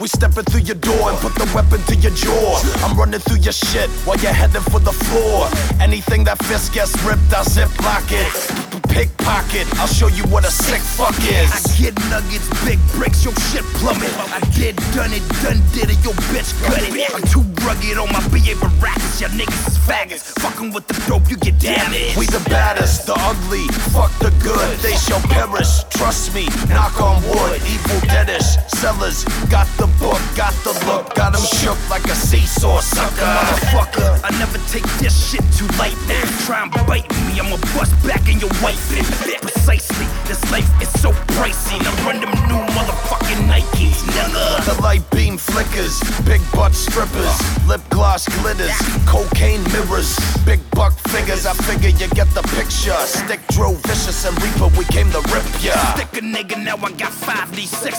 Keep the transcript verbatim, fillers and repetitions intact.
We stepping through your door and put the weapon to your jaw. I'm running through your shit while you're heading for the floor. Anything that fist gets ripped, I'll zip lock it. Pickpocket, I'll show you what a sick fuck is. I get nuggets, big bricks, your shit plummet. I did, done it, done did it, your bitch cut it. I'm too rugged on my B A rackets, y'all niggas is faggots. Fucking with the dope, you get damaged. We the baddest, the ugly, fuck the good. They shall perish, trust me, knock on wood. Evil deadish, sellers, got the book, got the look. Got them shook like a seesaw sucker. Motherfucker, I never take this shit too light. Now try and bite me, I'ma bust back in your white. Precisely, this life is so pricey. Now run them new motherfucking Nikes, nigga. The light beam flickers, big butt strippers, lip gloss glitters, cocaine mirrors, big buck figures. I figure you get the picture. Stick drove vicious and reaper, we came to rip ya. Stick a nigga, now I got five D six